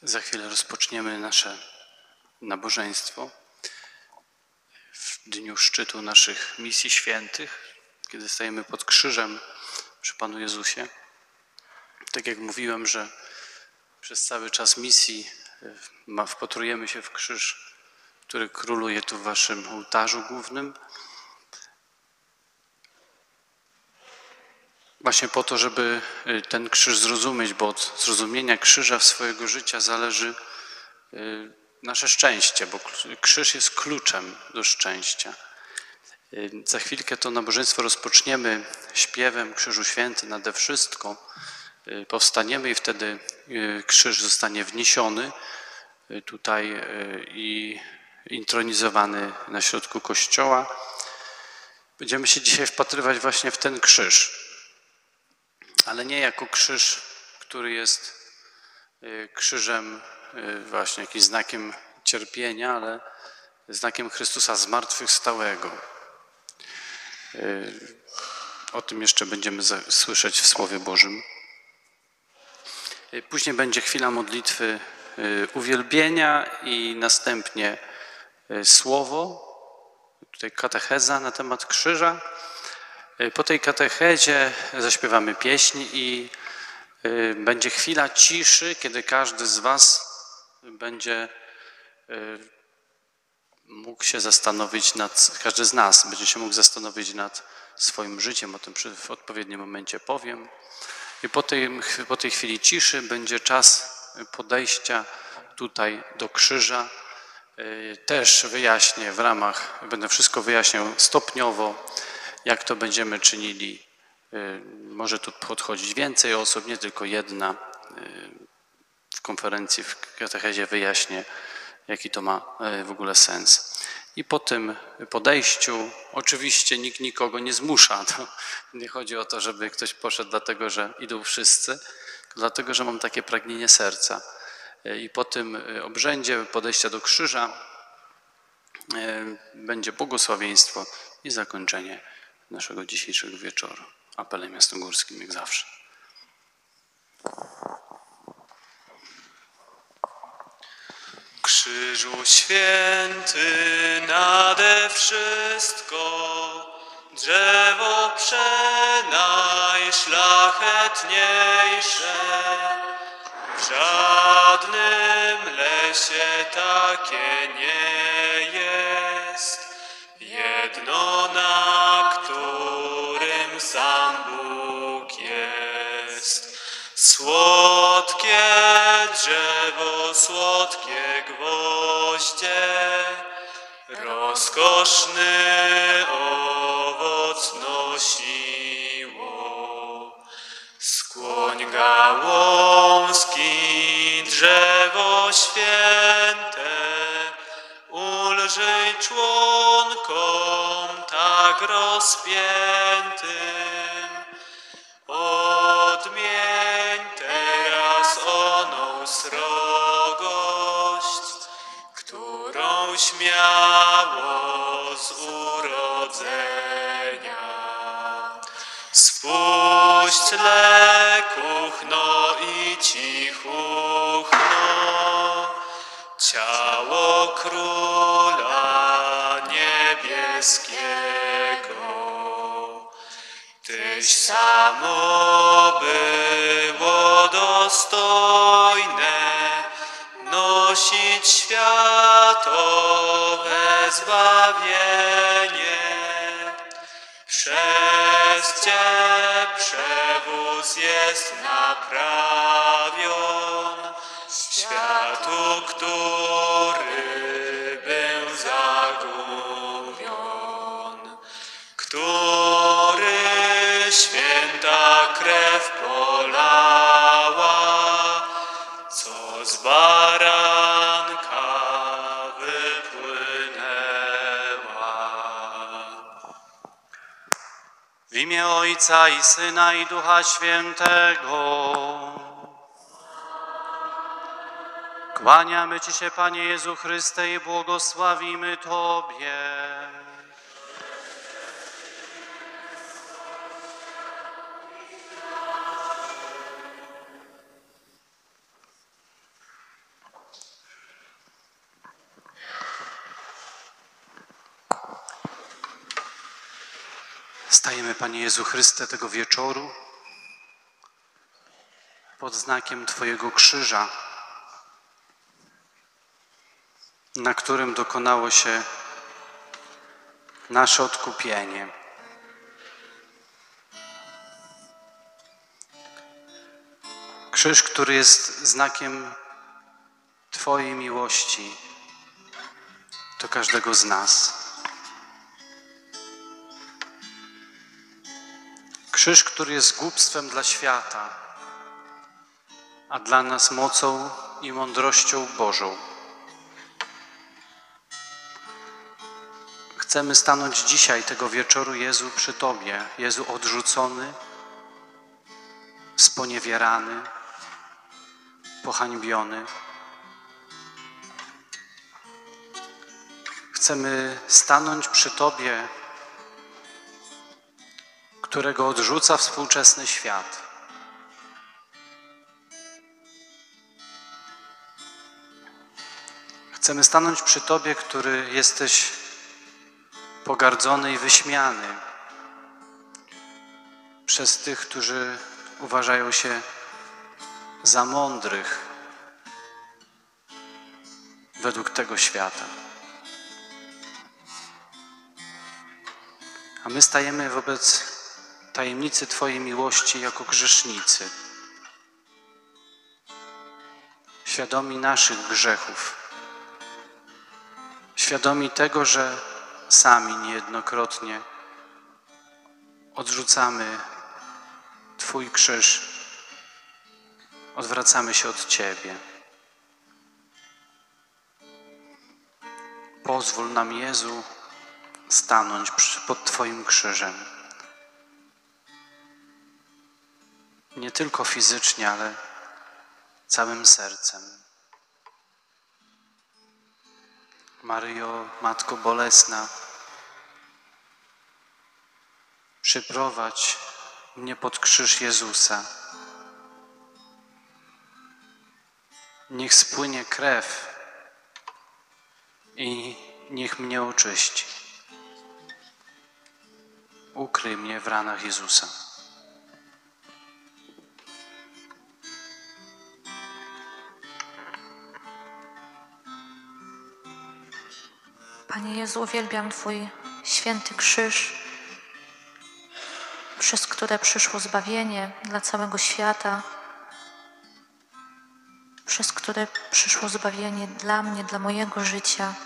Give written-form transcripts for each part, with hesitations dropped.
Za chwilę rozpoczniemy nasze nabożeństwo w dniu szczytu naszych misji świętych, kiedy stajemy pod krzyżem przy Panu Jezusie. Tak jak mówiłem, że przez cały czas misji wpatrujemy się w krzyż, który króluje tu w waszym ołtarzu głównym. Właśnie po to, żeby ten krzyż zrozumieć, bo od zrozumienia krzyża swojego życia zależy nasze szczęście, bo krzyż jest kluczem do szczęścia. Za chwilkę to nabożeństwo rozpoczniemy śpiewem Krzyżu Święty nade wszystko. Powstaniemy i wtedy krzyż zostanie wniesiony tutaj i intronizowany na środku kościoła. Będziemy się dzisiaj wpatrywać właśnie w ten krzyż, ale nie jako krzyż, który jest krzyżem właśnie jakimś znakiem cierpienia, ale znakiem Chrystusa zmartwychwstałego. O tym jeszcze będziemy słyszeć w Słowie Bożym. Później będzie chwila modlitwy uwielbienia i następnie słowo, tutaj katecheza na temat krzyża. Po tej katechezie zaśpiewamy pieśń i będzie chwila ciszy, kiedy każdy z was będzie mógł się zastanowić każdy z nas będzie się mógł zastanowić nad swoim życiem, o tym w odpowiednim momencie powiem. I po tej chwili ciszy będzie czas podejścia tutaj do krzyża. Też wyjaśnię będę wszystko wyjaśniał stopniowo, jak to będziemy czynili. Może tu podchodzić więcej osób, nie tylko jedna. W konferencji, w katechezie wyjaśnię, jaki to ma w ogóle sens. I po tym podejściu, oczywiście nikt nikogo nie zmusza. To nie chodzi o to, żeby ktoś poszedł dlatego, że idą wszyscy, dlatego, że mam takie pragnienie serca. I po tym obrzędzie podejścia do krzyża będzie błogosławieństwo i zakończenie naszego dzisiejszego wieczoru. Apelem jasnogórskim, jak zawsze. Krzyżu Święty nade wszystko, drzewo przenajszlachetniejsze. W żadnym lesie takie nie jest, jedno, na którym sam Bóg jest. Słodkie drzewo, słodkie gwoździe, rozkoszny owoc nosiło. Skłoń gałązki, drzewo święte, ulżyj członkom tak rozpiętym. Odmień teraz oną srogość, którąś miało z urodzenia. Spuść lekuchno i cichuchno, ciało Króla Niebieskiego. Tyś samo było dostojne nosić światowe zbawienie. Przez Cię przewóz jest naprawion światu, który był zagubion, który święta krew polała, co z baranka wypłynęła. W imię Ojca i Syna i Ducha Świętego. Kłaniamy Ci się, Panie Jezu Chryste, i błogosławimy Tobie. Stajemy, Panie Jezu Chryste, tego wieczoru pod znakiem Twojego krzyża, na którym dokonało się nasze odkupienie. Krzyż, który jest znakiem Twojej miłości do każdego z nas. Krzyż, który jest głupstwem dla świata, a dla nas mocą i mądrością Bożą. Chcemy stanąć dzisiaj, tego wieczoru, Jezu, przy Tobie. Jezu odrzucony, sponiewierany, pohańbiony. Chcemy stanąć przy Tobie, którego odrzuca współczesny świat. Chcemy stanąć przy Tobie, który jesteś pogardzony i wyśmiany przez tych, którzy uważają się za mądrych według tego świata. A my stajemy wobec tajemnicy Twojej miłości jako grzesznicy, świadomi naszych grzechów, świadomi tego, że sami niejednokrotnie odrzucamy Twój krzyż, odwracamy się od Ciebie. Pozwól nam, Jezu, stanąć pod Twoim krzyżem. Nie tylko fizycznie, ale całym sercem. Maryjo, Matko Bolesna, przyprowadź mnie pod krzyż Jezusa. Niech spłynie krew i niech mnie oczyści. Ukryj mnie w ranach Jezusa. Panie Jezu, uwielbiam Twój święty krzyż, przez które przyszło zbawienie dla całego świata, przez które przyszło zbawienie dla mnie, dla mojego życia.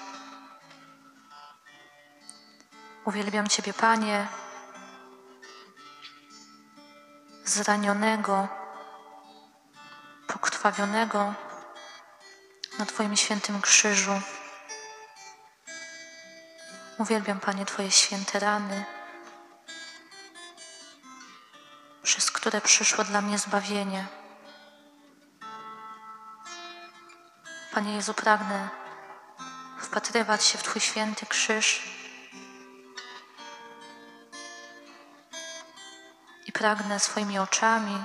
Uwielbiam Ciebie, Panie, zranionego, pokrwawionego na Twoim świętym krzyżu. Uwielbiam, Panie, Twoje święte rany, przez które przyszło dla mnie zbawienie. Panie Jezu, pragnę wpatrywać się w Twój święty krzyż i pragnę swoimi oczami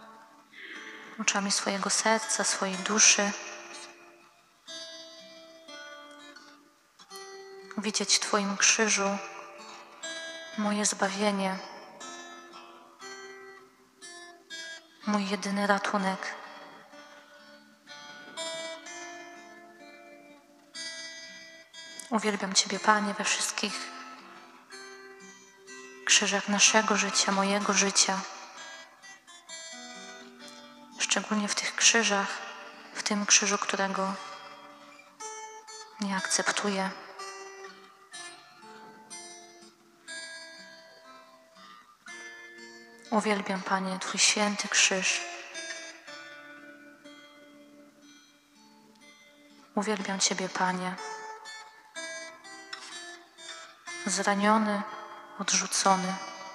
swojego serca, swojej duszy widzieć w Twoim krzyżu moje zbawienie, mój jedyny ratunek. Uwielbiam Ciebie, Panie, we wszystkich krzyżach naszego życia, mojego życia. Szczególnie w tych krzyżach, w tym krzyżu, którego nie akceptuję. Uwielbiam, Panie, Twój święty krzyż. Uwielbiam Ciebie, Panie, zraniony, odrzucony,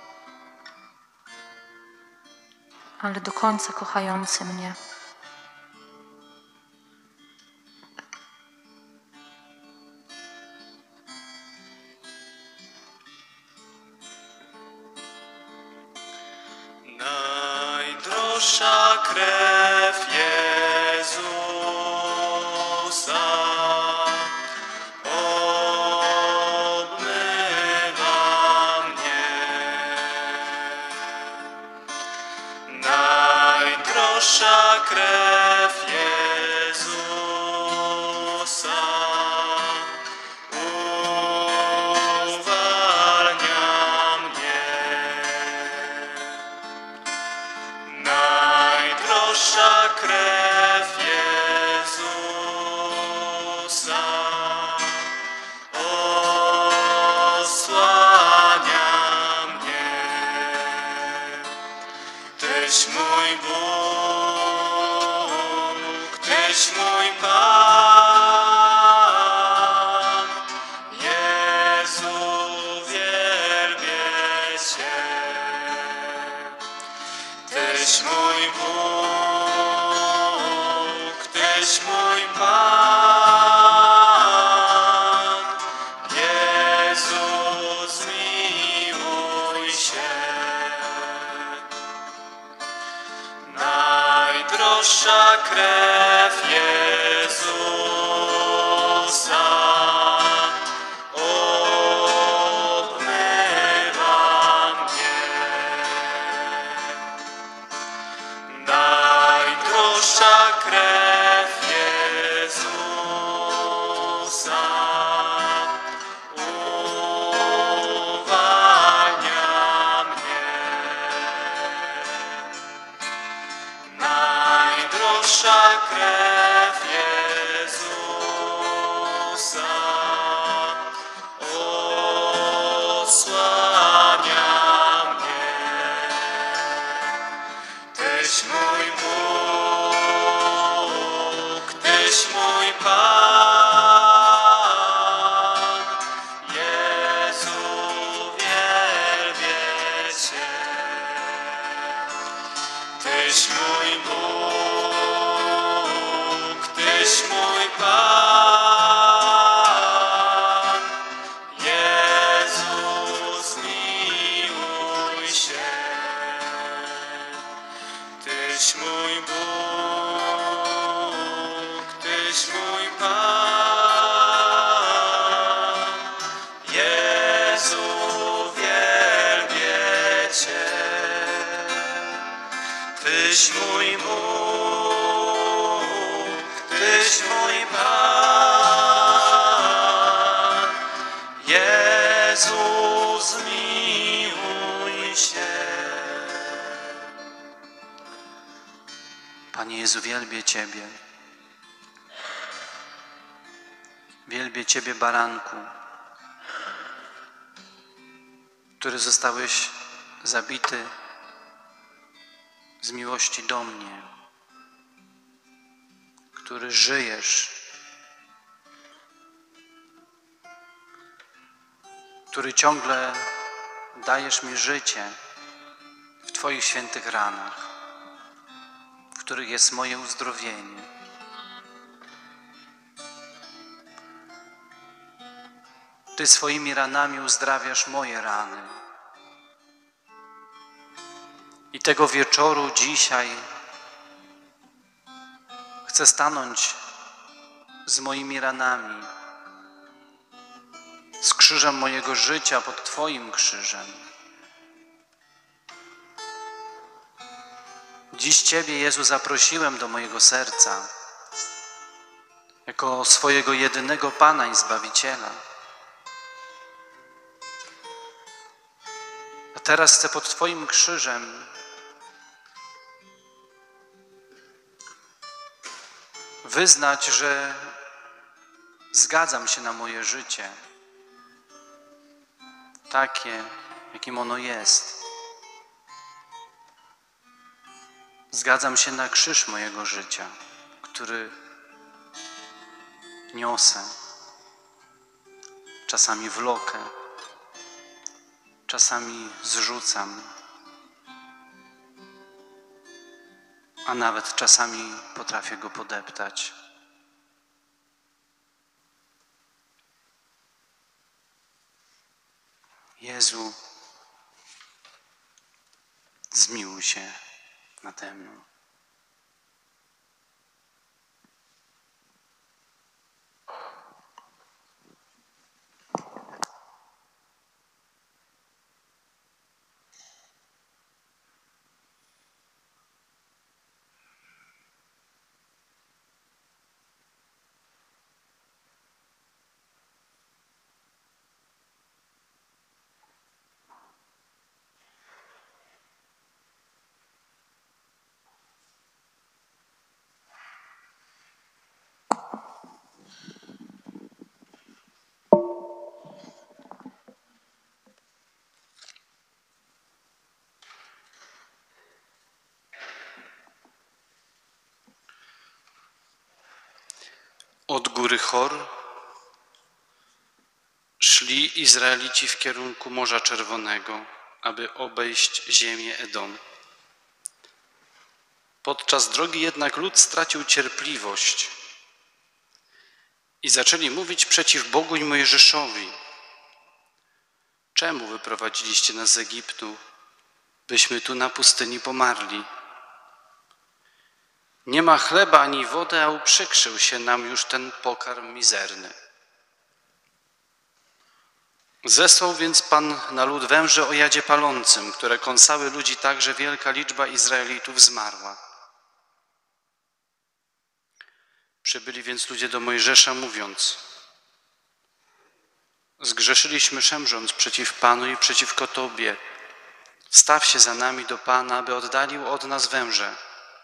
ale do końca kochający mnie. Najdroższa krew Jezusa obmywa mnie. krew Jezusa uwalnia mnie. Najdroższa krew Jezusa osłania mnie. Tyś mój Bóg, Tyś mój Pan, Jezu, wielbię Cię. Tyś mój Bóg, Tyś mój Pan, Jezu, zmiłuj się. Najdroższa krew Jezusa obmywa mnie. Najdroższa krew Jezusa uwalnia mnie. Najdroższa krew Jezusa osłania mnie. Tyś mój Bóg, Tyś mój Pan, Jezu, wielbię Cię. Tyś mój Bóg, Tyś mój Pan, Jezu, zmiłuj się. Tyś mój Bóg, Tyś mój Pan, Jezu, wielbię Cię. Tyś mój Bóg, Tyś mój Pan, Jezu, zmiłuj się. Panie Jezu, wielbię Ciebie. Wielbię Ciebie, baranku, który zostałeś zabity z miłości do mnie, który żyjesz, który ciągle dajesz mi życie w Twoich świętych ranach, w których jest moje uzdrowienie. Ty swoimi ranami uzdrawiasz moje rany. I tego wieczoru dzisiaj chcę stanąć z moimi ranami, z krzyżem mojego życia pod Twoim krzyżem. Dziś Ciebie, Jezu, zaprosiłem do mojego serca jako swojego jedynego Pana i Zbawiciela. A teraz chcę pod Twoim krzyżem wyznać, że zgadzam się na moje życie, takie, jakim ono jest. Zgadzam się na krzyż mojego życia, który niosę, czasami wlokę, czasami zrzucam, a nawet czasami potrafię go podeptać. Jezu, zmiłuj się nade mną. Od góry Hor szli Izraelici w kierunku Morza Czerwonego, aby obejść ziemię Edom. Podczas drogi jednak lud stracił cierpliwość i zaczęli mówić przeciw Bogu i Mojżeszowi. Czemu wyprowadziliście nas z Egiptu, byśmy tu na pustyni pomarli? Nie ma chleba ani wody, a uprzykrzył się nam już ten pokarm mizerny. Zesłał więc Pan na lud węże o jadzie palącym, które kąsały ludzi tak, że wielka liczba Izraelitów zmarła. Przybyli więc ludzie do Mojżesza, mówiąc: zgrzeszyliśmy szemrząc przeciw Panu i przeciwko Tobie. Wstaw się za nami do Pana, aby oddalił od nas węże.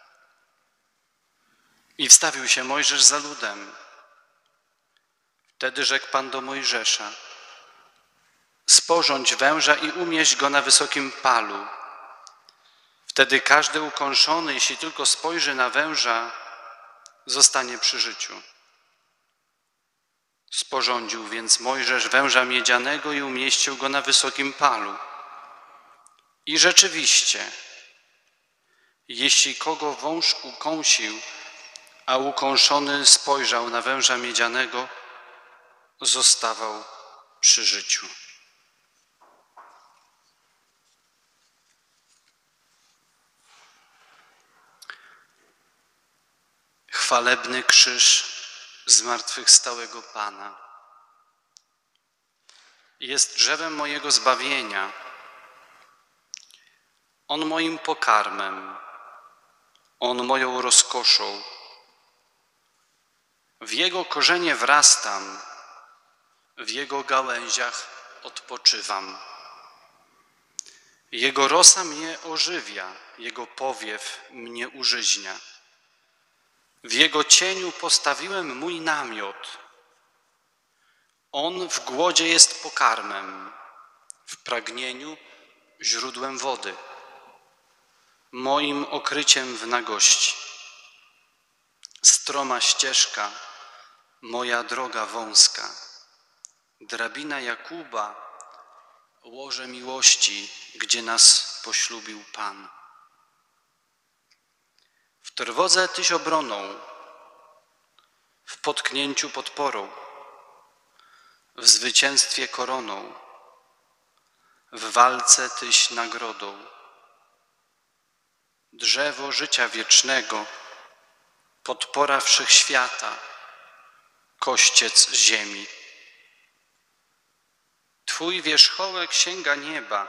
I wstawił się Mojżesz za ludem. Wtedy rzekł Pan do Mojżesza: sporządź węża i umieść go na wysokim palu. Wtedy każdy ukąszony, jeśli tylko spojrzy na węża, zostanie przy życiu. Sporządził więc Mojżesz węża miedzianego i umieścił go na wysokim palu. I rzeczywiście, jeśli kogo wąż ukąsił, a ukąszony spojrzał na węża miedzianego, zostawał przy życiu. Chwalebny krzyż zmartwychwstałego Pana jest drzewem mojego zbawienia. On moim pokarmem, on moją rozkoszą. W jego korzenie wrastam, w jego gałęziach odpoczywam. Jego rosa mnie ożywia, jego powiew mnie użyźnia. W jego cieniu postawiłem mój namiot. On w głodzie jest pokarmem, w pragnieniu źródłem wody, moim okryciem w nagości. Stroma ścieżka, moja droga wąska, drabina Jakuba, łoże miłości, gdzie nas poślubił Pan. W trwodze tyś obroną, w potknięciu podporą, w zwycięstwie koroną, w walce tyś nagrodą. Drzewo życia wiecznego, podpora wszechświata, kościec ziemi. Twój wierzchołek sięga nieba,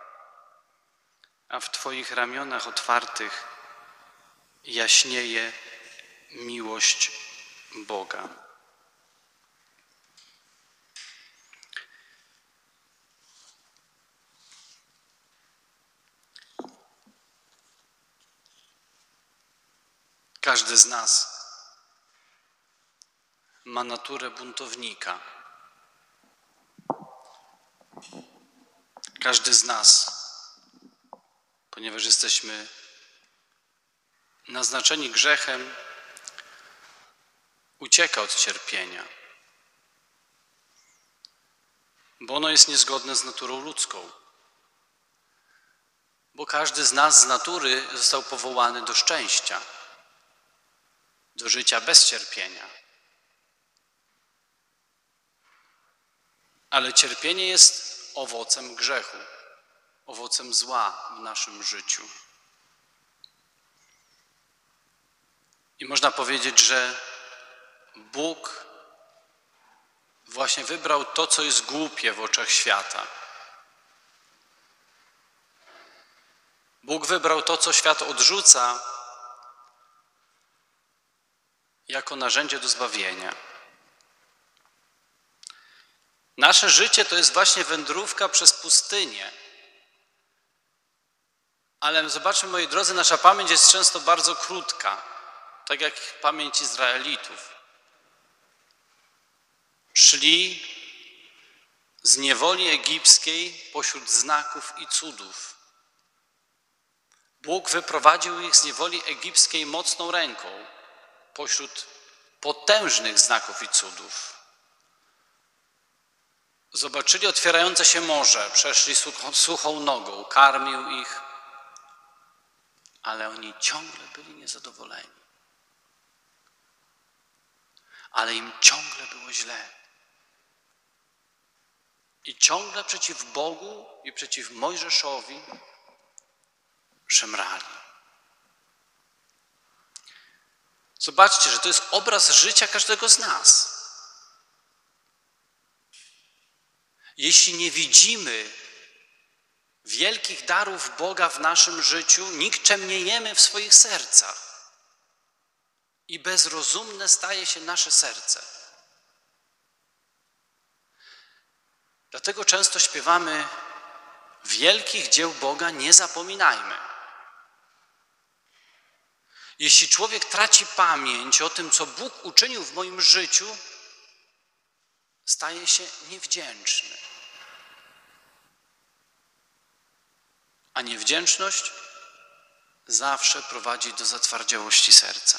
a w Twoich ramionach otwartych jaśnieje miłość Boga. Każdy z nas ma naturę buntownika. Każdy z nas, ponieważ jesteśmy naznaczeni grzechem, ucieka od cierpienia, bo ono jest niezgodne z naturą ludzką. Bo każdy z nas z natury został powołany do szczęścia, do życia bez cierpienia. Ale cierpienie jest owocem grzechu, owocem zła w naszym życiu. I można powiedzieć, że Bóg właśnie wybrał to, co jest głupie w oczach świata. Bóg wybrał to, co świat odrzuca, jako narzędzie do zbawienia. Nasze życie to jest właśnie wędrówka przez pustynię. Ale zobaczmy, moi drodzy, nasza pamięć jest często bardzo krótka, tak jak pamięć Izraelitów. Szli z niewoli egipskiej pośród znaków i cudów. Bóg wyprowadził ich z niewoli egipskiej mocną ręką pośród potężnych znaków i cudów. Zobaczyli otwierające się morze, przeszli suchą nogą, karmił ich, ale oni ciągle byli niezadowoleni. Ale im ciągle było źle. I ciągle przeciw Bogu i przeciw Mojżeszowi szemrali. Zobaczcie, że to jest obraz życia każdego z nas. Jeśli nie widzimy wielkich darów Boga w naszym życiu, nikczemniejemy w swoich sercach i bezrozumne staje się nasze serce. Dlatego często śpiewamy: wielkich dzieł Boga nie zapominajmy. Jeśli człowiek traci pamięć o tym, co Bóg uczynił w moim życiu, staje się niewdzięczny. A niewdzięczność zawsze prowadzi do zatwardziałości serca.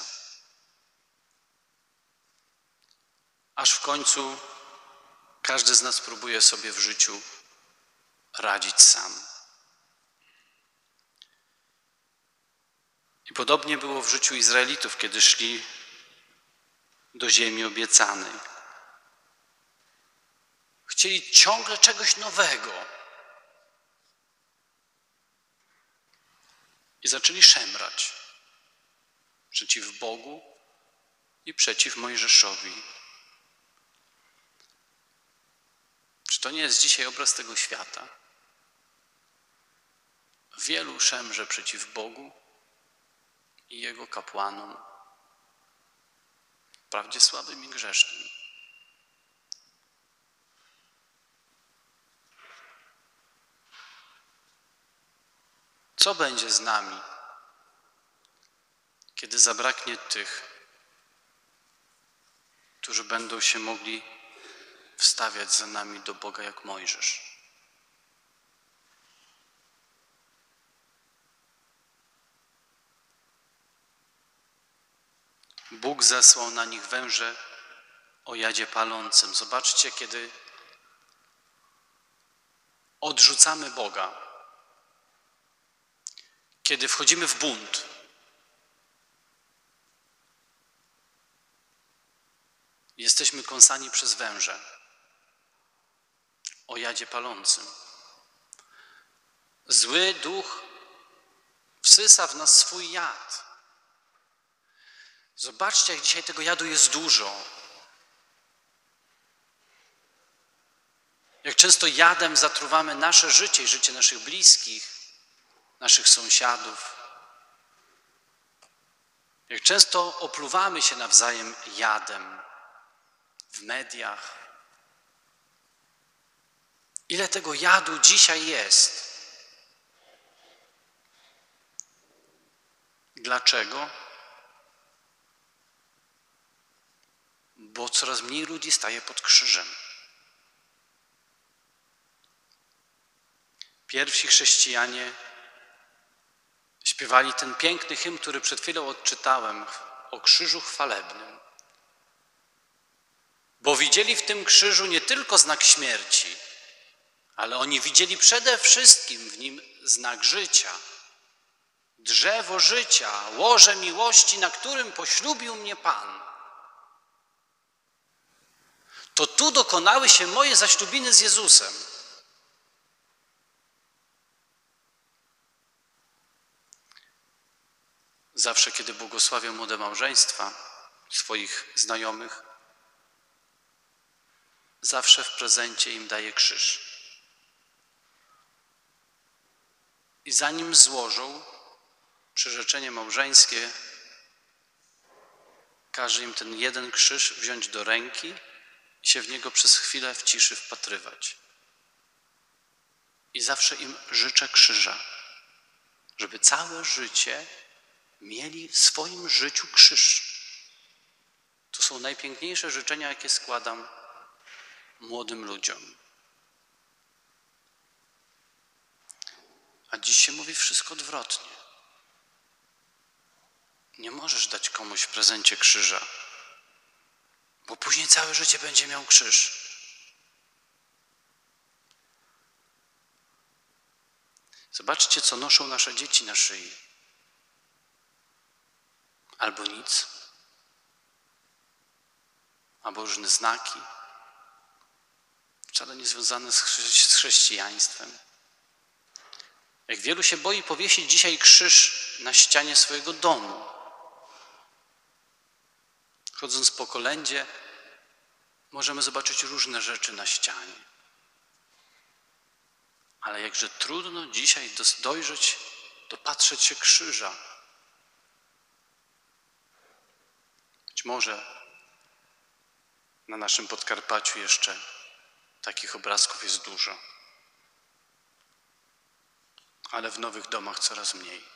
Aż w końcu każdy z nas próbuje sobie w życiu radzić sam. I podobnie było w życiu Izraelitów, kiedy szli do ziemi obiecanej. Chcieli ciągle czegoś nowego. I zaczęli szemrać przeciw Bogu i przeciw Mojżeszowi. Czy to nie jest dzisiaj obraz tego świata? Wielu szemrze przeciw Bogu i Jego kapłanom, wprawdzie słabym i grzesznym. Co będzie z nami, kiedy zabraknie tych, którzy będą się mogli wstawiać za nami do Boga jak Mojżesz? Bóg zesłał na nich węże o jadzie palącym. Zobaczcie, kiedy odrzucamy Boga, kiedy wchodzimy w bunt, jesteśmy kąsani przez węże o jadzie palącym. Zły duch wsysa w nas swój jad. Zobaczcie, jak dzisiaj tego jadu jest dużo. Jak często jadem zatruwamy nasze życie i życie naszych bliskich, naszych sąsiadów. Jak często opluwamy się nawzajem jadem w mediach. Ile tego jadu dzisiaj jest? Dlaczego? Bo coraz mniej ludzi staje pod krzyżem. Pierwsi chrześcijanie śpiewali ten piękny hymn, który przed chwilą odczytałem, o krzyżu chwalebnym. Bo widzieli w tym krzyżu nie tylko znak śmierci, ale oni widzieli przede wszystkim w nim znak życia. Drzewo życia, łoże miłości, na którym poślubił mnie Pan. To tu dokonały się moje zaślubiny z Jezusem. Zawsze, kiedy błogosławię młode małżeństwa, swoich znajomych, zawsze w prezencie im daję krzyż. I zanim złożą przyrzeczenie małżeńskie, każe im ten jeden krzyż wziąć do ręki i się w niego przez chwilę w ciszy wpatrywać. I zawsze im życzę krzyża, żeby całe życie mieli w swoim życiu krzyż. To są najpiękniejsze życzenia, jakie składam młodym ludziom. A dziś się mówi wszystko odwrotnie. Nie możesz dać komuś w prezencie krzyża, bo później całe życie będzie miał krzyż. Zobaczcie, co noszą nasze dzieci na szyi. Albo nic, albo różne znaki, wcale nie związane z chrześcijaństwem. Jak wielu się boi powiesić dzisiaj krzyż na ścianie swojego domu. Chodząc po kolędzie, możemy zobaczyć różne rzeczy na ścianie. Ale jakże trudno dzisiaj dojrzeć, dopatrzeć się krzyża. Być może na naszym Podkarpaciu jeszcze takich obrazków jest dużo, ale w nowych domach coraz mniej.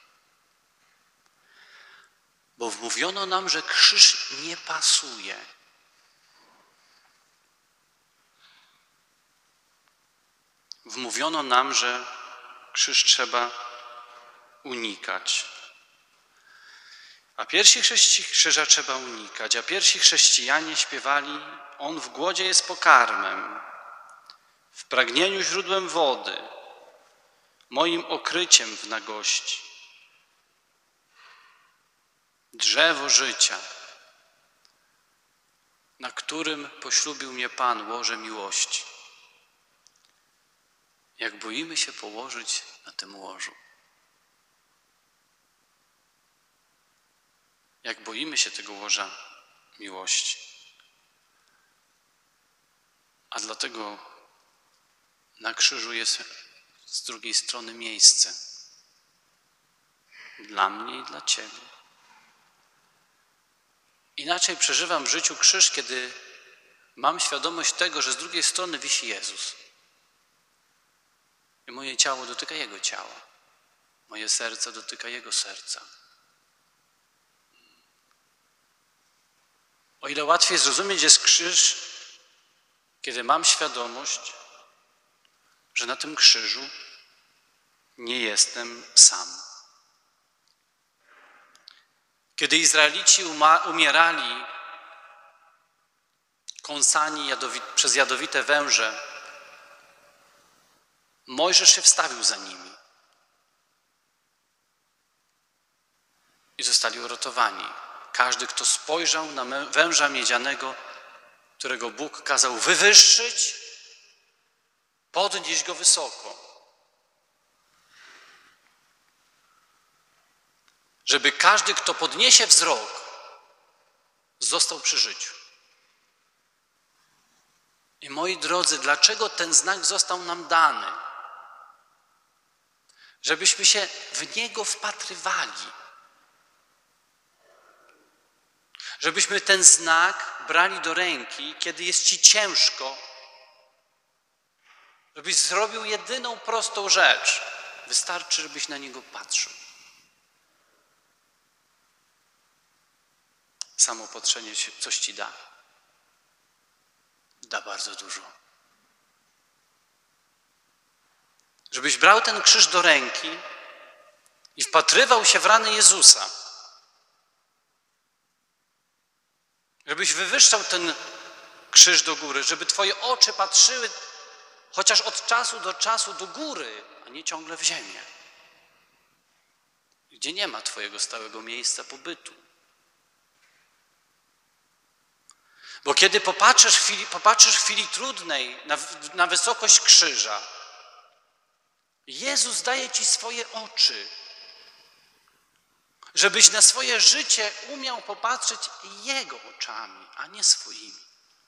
Bo wmówiono nam, że krzyż nie pasuje. Wmówiono nam, że krzyż trzeba unikać. A pierwsi krzyża trzeba unikać, a pierwsi chrześcijanie śpiewali: on w głodzie jest pokarmem, w pragnieniu źródłem wody, moim okryciem w nagości. Drzewo życia, na którym poślubił mnie Pan, łoże miłości. Jak boimy się położyć na tym łożu. Jak boimy się tego łoża miłości. A dlatego na krzyżu jest z drugiej strony miejsce dla mnie i dla Ciebie. Inaczej przeżywam w życiu krzyż, kiedy mam świadomość tego, że z drugiej strony wisi Jezus. I moje ciało dotyka Jego ciała. Moje serce dotyka Jego serca. O ile łatwiej zrozumieć jest krzyż, kiedy mam świadomość, że na tym krzyżu nie jestem sam. Kiedy Izraelici umierali, kąsani przez jadowite węże, Mojżesz się wstawił za nimi i zostali uratowani. Każdy, kto spojrzał na węża miedzianego, którego Bóg kazał wywyższyć, podnieść go wysoko. Żeby każdy, kto podniesie wzrok, został przy życiu. I moi drodzy, dlaczego ten znak został nam dany? Żebyśmy się w niego wpatrywali. Żebyśmy ten znak brali do ręki, kiedy jest ci ciężko. Żebyś zrobił jedyną prostą rzecz. Wystarczy, żebyś na niego patrzył. Samo patrzenie coś ci da. Da bardzo dużo. Żebyś brał ten krzyż do ręki i wpatrywał się w rany Jezusa. Żebyś wywyższał ten krzyż do góry, żeby twoje oczy patrzyły chociaż od czasu do czasu do góry, a nie ciągle w ziemię, gdzie nie ma twojego stałego miejsca pobytu. Bo kiedy popatrzysz w chwili trudnej na wysokość krzyża, Jezus daje ci swoje oczy, żebyś na swoje życie umiał popatrzeć Jego oczami, a nie swoimi.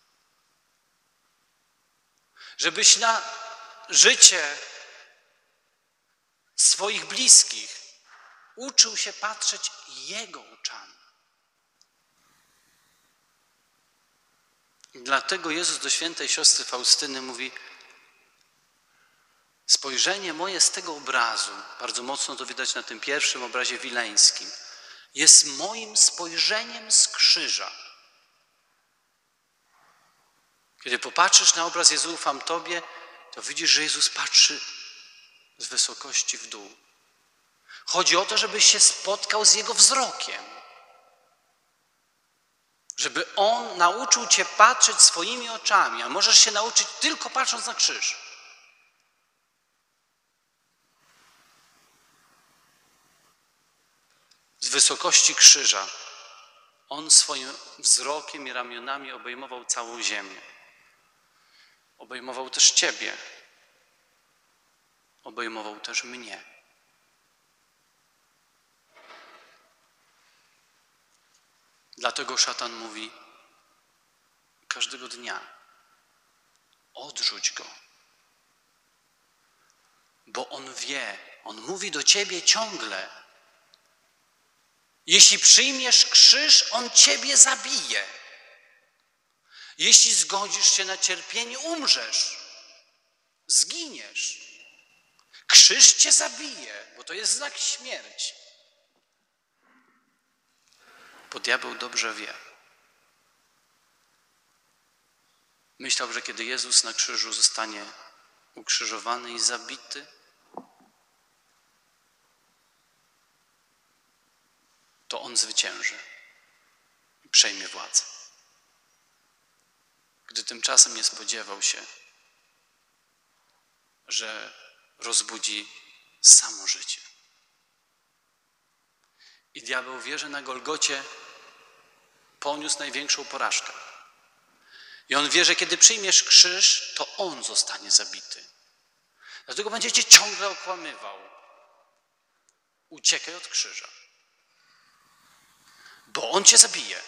Żebyś na życie swoich bliskich uczył się patrzeć Jego oczami. I dlatego Jezus do świętej siostry Faustyny mówi: spojrzenie moje z tego obrazu, bardzo mocno to widać na tym pierwszym obrazie wileńskim, jest moim spojrzeniem z krzyża. Kiedy popatrzysz na obraz Jezu ufam Tobie, to widzisz, że Jezus patrzy z wysokości w dół. Chodzi o to, żebyś się spotkał z Jego wzrokiem. Żeby On nauczył cię patrzeć swoimi oczami, a możesz się nauczyć tylko patrząc na krzyż. Z wysokości krzyża On swoim wzrokiem i ramionami obejmował całą ziemię. Obejmował też ciebie. Obejmował też mnie. Dlatego szatan mówi każdego dnia: odrzuć go. Bo on wie, on mówi do ciebie ciągle: jeśli przyjmiesz krzyż, on ciebie zabije. Jeśli zgodzisz się na cierpienie, umrzesz. Zginiesz. Krzyż cię zabije, bo to jest znak śmierci. Bo diabeł dobrze wie. Myślał, że kiedy Jezus na krzyżu zostanie ukrzyżowany i zabity, to on zwycięży i przejmie władzę. Gdy tymczasem nie spodziewał się, że rozbudzi samo życie. I diabeł wie, że na Golgocie poniósł największą porażkę. I on wie, że kiedy przyjmiesz krzyż, to on zostanie zabity. Dlatego będzie cię ciągle okłamywał. Uciekaj od krzyża. Bo on cię zabije.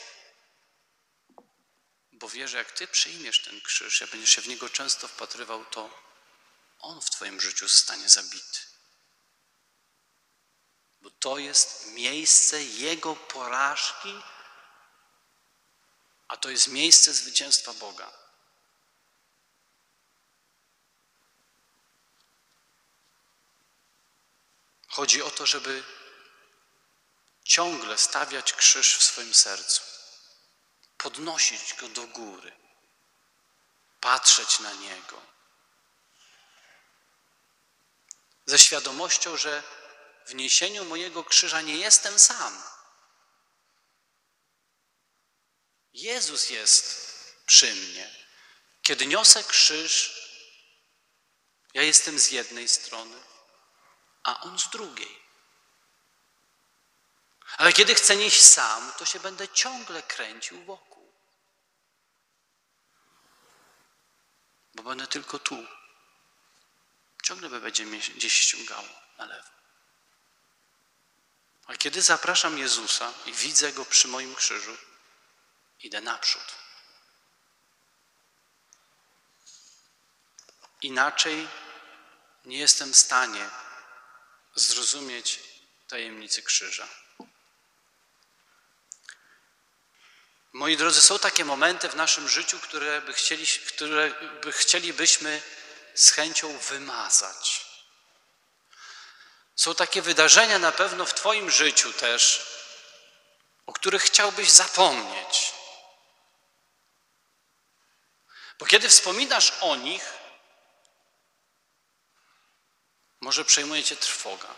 Bo wie, że jak ty przyjmiesz ten krzyż, jak będziesz się w niego często wpatrywał, to on w twoim życiu zostanie zabity. Bo to jest miejsce jego porażki, a to jest miejsce zwycięstwa Boga. Chodzi o to, żeby ciągle stawiać krzyż w swoim sercu, podnosić go do góry, patrzeć na niego. Ze świadomością, że w niesieniu mojego krzyża nie jestem sam. Jezus jest przy mnie. Kiedy niosę krzyż, ja jestem z jednej strony, a On z drugiej. Ale kiedy chcę nieść sam, to się będę ciągle kręcił wokół. Bo będę tylko tu. Ciągle będzie mnie gdzieś ściągało na lewo. A kiedy zapraszam Jezusa i widzę Go przy moim krzyżu, idę naprzód. Inaczej nie jestem w stanie zrozumieć tajemnicy krzyża. Moi drodzy, są takie momenty w naszym życiu, które chcielibyśmy z chęcią wymazać. Są takie wydarzenia na pewno w twoim życiu też, o których chciałbyś zapomnieć. Bo kiedy wspominasz o nich, może przejmuje cię trwoga.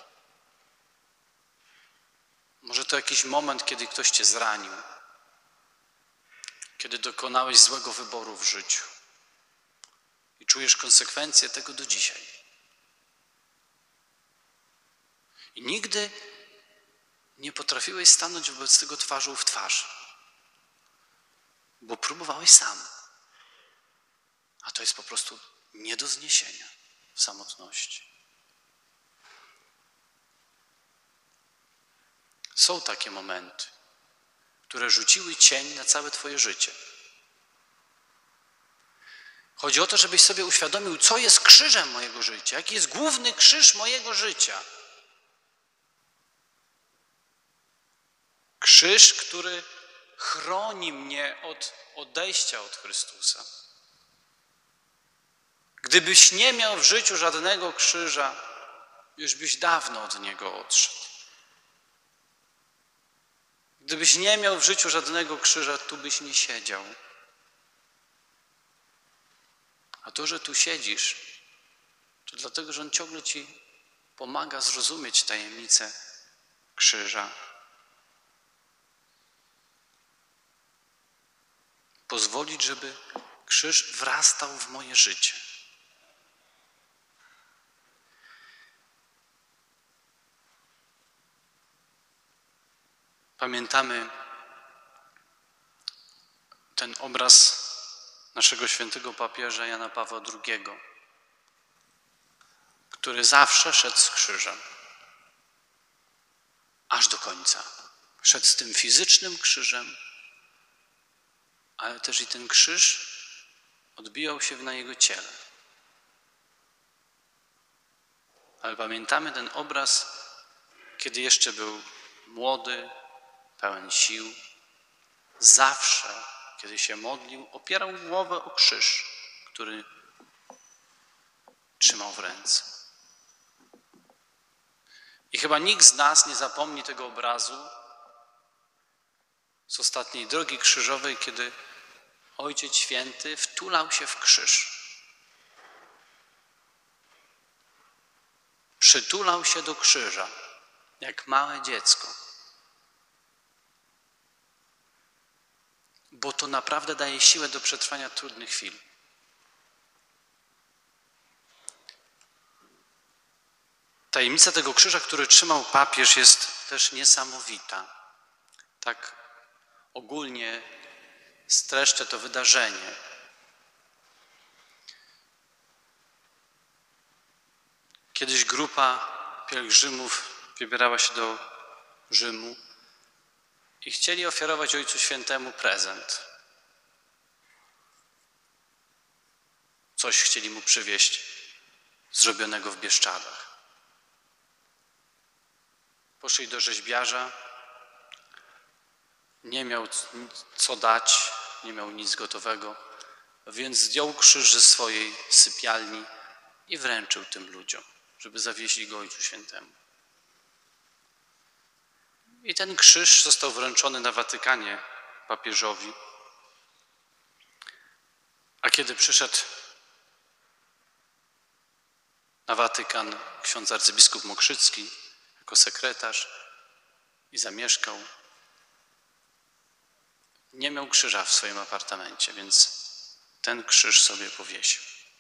Może to jakiś moment, kiedy ktoś cię zranił, kiedy dokonałeś złego wyboru w życiu i czujesz konsekwencje tego do dzisiaj. I nigdy nie potrafiłeś stanąć wobec tego twarzą w twarz, bo próbowałeś sam. A to jest po prostu nie do zniesienia w samotności. Są takie momenty, które rzuciły cień na całe twoje życie. Chodzi o to, żebyś sobie uświadomił, co jest krzyżem mojego życia, jaki jest główny krzyż mojego życia. Krzyż, który chroni mnie od odejścia od Chrystusa. Gdybyś nie miał w życiu żadnego krzyża, już byś dawno od niego odszedł. Gdybyś nie miał w życiu żadnego krzyża, tu byś nie siedział. A to, że tu siedzisz, to dlatego, że On ciągle ci pomaga zrozumieć tajemnicę krzyża. pozwolić, żeby krzyż wrastał w moje życie. Pamiętamy ten obraz naszego świętego papieża Jana Pawła II, który zawsze szedł z krzyżem. Aż do końca. Szedł z tym fizycznym krzyżem, ale też i ten krzyż odbijał się na jego ciele. Ale pamiętamy ten obraz, kiedy jeszcze był młody, pełen sił. Zawsze, kiedy się modlił, opierał głowę o krzyż, który trzymał w ręce. I chyba nikt z nas nie zapomni tego obrazu z ostatniej drogi krzyżowej, kiedy Ojciec Święty wtulał się w krzyż. Przytulał się do krzyża, jak małe dziecko. Bo to naprawdę daje siłę do przetrwania trudnych chwil. Tajemnica tego krzyża, który trzymał papież, jest też niesamowita. Tak ogólnie streszczę to wydarzenie. Kiedyś grupa pielgrzymów wybierała się do Rzymu i chcieli ofiarować Ojcu Świętemu prezent. Coś chcieli mu przywieźć zrobionego w Bieszczadach. Poszli do rzeźbiarza, nie miał co dać, nie miał nic gotowego, więc zdjął krzyż ze swojej sypialni i wręczył tym ludziom, żeby zawieźli go Ojcu Świętemu. I ten krzyż został wręczony na Watykanie papieżowi. A kiedy przyszedł na Watykan ksiądz arcybiskup Mokrzycki jako sekretarz i zamieszkał, nie miał krzyża w swoim apartamencie, więc ten krzyż sobie powiesił.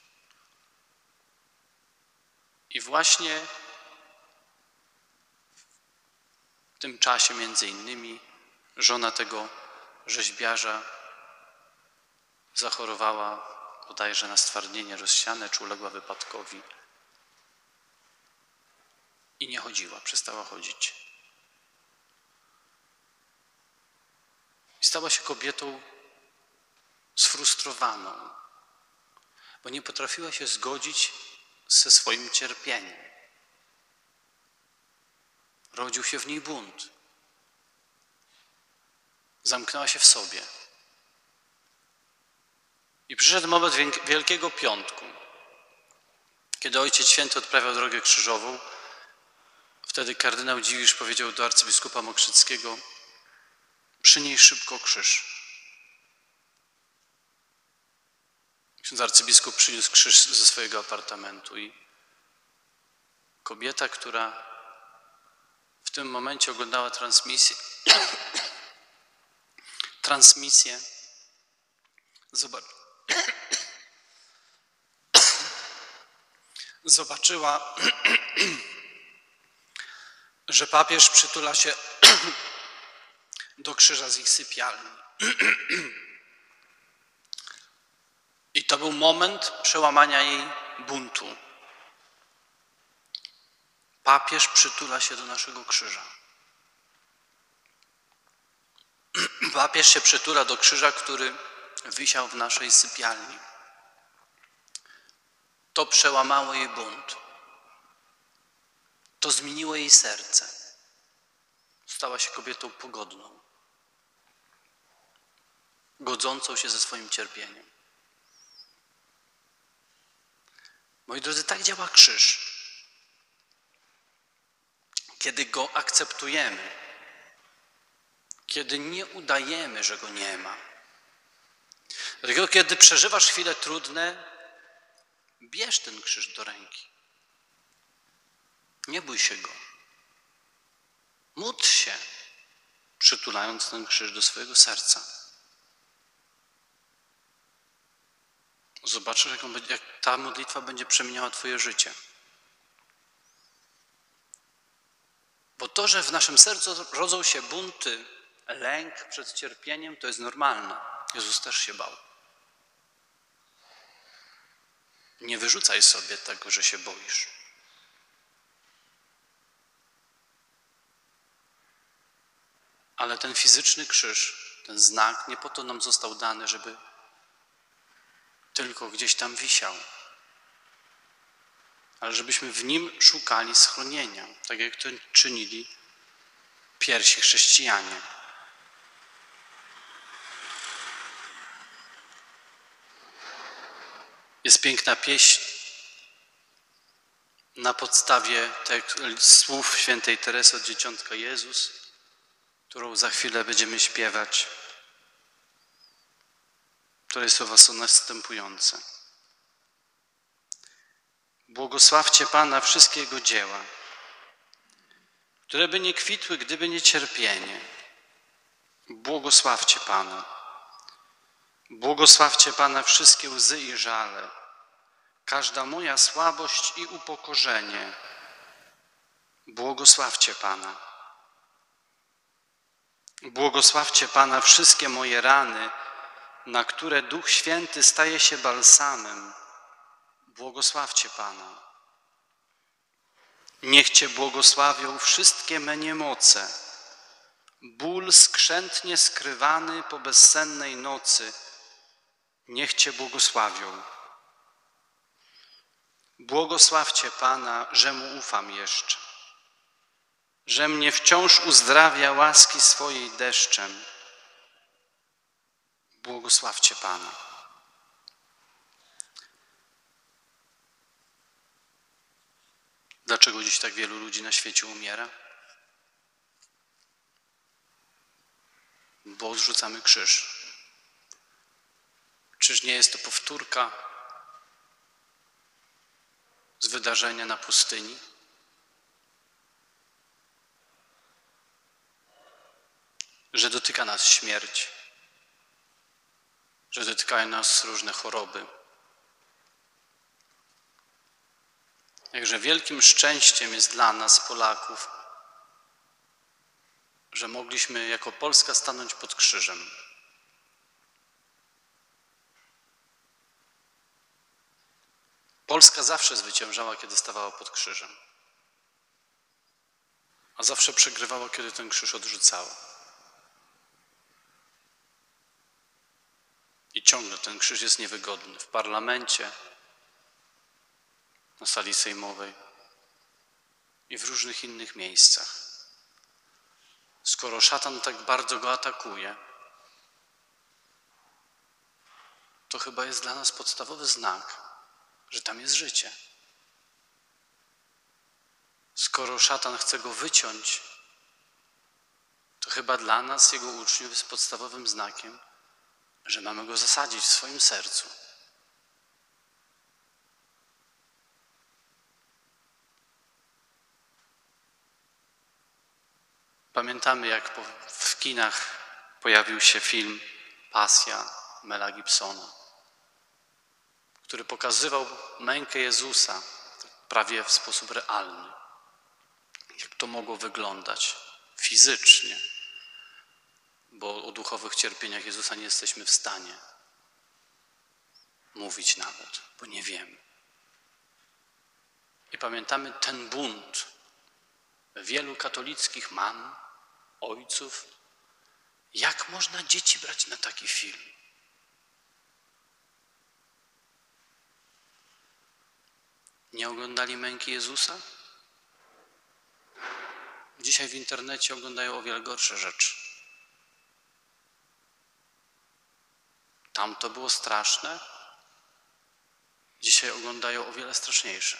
I właśnie w tym czasie między innymi żona tego rzeźbiarza zachorowała bodajże na stwardnienie rozsiane, czy uległa wypadkowi i nie chodziła, przestała chodzić. I stała się kobietą sfrustrowaną, bo nie potrafiła się zgodzić ze swoim cierpieniem. Rodził się w niej bunt. Zamknęła się w sobie. I przyszedł moment Wielkiego Piątku, kiedy Ojciec Święty odprawiał drogę krzyżową. Wtedy kardynał Dziwisz powiedział do arcybiskupa Mokrzyckiego: przynieś szybko krzyż. Ksiądz arcybiskup przyniósł krzyż ze swojego apartamentu i kobieta, która w tym momencie oglądała transmisję, zobaczyła, że papież przytula się do krzyża z ich sypialni. I to był moment przełamania jej buntu. Papież przytula się do naszego krzyża. Papież się przytula do krzyża, który wisiał w naszej sypialni. To przełamało jej bunt. To zmieniło jej serce. Stała się kobietą pogodną, godzącą się ze swoim cierpieniem. Moi drodzy, tak działa krzyż. Kiedy go akceptujemy, kiedy nie udajemy, że go nie ma. Dlatego, kiedy przeżywasz chwile trudne, bierz ten krzyż do ręki. Nie bój się go. Módl się, przytulając ten krzyż do swojego serca. Zobaczysz, jak ta modlitwa będzie przemieniała twoje życie. Bo to, że w naszym sercu rodzą się bunty, lęk przed cierpieniem, to jest normalne. Jezus też się bał. Nie wyrzucaj sobie tego, że się boisz. Ale ten fizyczny krzyż, ten znak, nie po to nam został dany, żeby tylko gdzieś tam wisiał, ale żebyśmy w nim szukali schronienia, tak jak to czynili pierwsi chrześcijanie. Jest piękna pieśń na podstawie słów świętej Teresy od Dzieciątka Jezus, którą za chwilę będziemy śpiewać, której słowa są następujące. Błogosławcie Pana wszystkie Jego dzieła, które by nie kwitły, gdyby nie cierpienie. Błogosławcie Pana. Błogosławcie Pana wszystkie łzy i żale, każda moja słabość i upokorzenie. Błogosławcie Pana. Błogosławcie Pana wszystkie moje rany, na które Duch Święty staje się balsamem. Błogosławcie Pana. Niech Cię błogosławią wszystkie me niemoce. Ból skrzętnie skrywany po bezsennej nocy. Niech Cię błogosławią. Błogosławcie Pana, że Mu ufam jeszcze, że mnie wciąż uzdrawia łaski swojej deszczem. Błogosławcie Pana. Dlaczego dziś tak wielu ludzi na świecie umiera? Bo odrzucamy krzyż. Czyż nie jest to powtórka z wydarzenia na pustyni? Że dotyka nas śmierć, że dotykają nas różne choroby. Jakże wielkim szczęściem jest dla nas, Polaków, że mogliśmy jako Polska stanąć pod krzyżem. Polska zawsze zwyciężała, kiedy stawała pod krzyżem, a zawsze przegrywała, kiedy ten krzyż odrzucała. I ciągle ten krzyż jest niewygodny w parlamencie, na sali sejmowej i w różnych innych miejscach. Skoro szatan tak bardzo go atakuje, to chyba jest dla nas podstawowy znak, że tam jest życie. Skoro szatan chce go wyciąć, to chyba dla nas, jego uczniów, jest podstawowym znakiem, że mamy go zasadzić w swoim sercu. Pamiętamy, jak w kinach pojawił się film Pasja Mela Gibsona, który pokazywał mękę Jezusa prawie w sposób realny. Jak to mogło wyglądać fizycznie, bo o duchowych cierpieniach Jezusa nie jesteśmy w stanie mówić nawet, bo nie wiemy. I pamiętamy ten bunt wielu katolickich mam, ojców. Jak można dzieci brać na taki film? Nie oglądali męki Jezusa? Dzisiaj w internecie oglądają o wiele gorsze rzeczy. Tam to było straszne. Dzisiaj oglądają o wiele straszniejsze.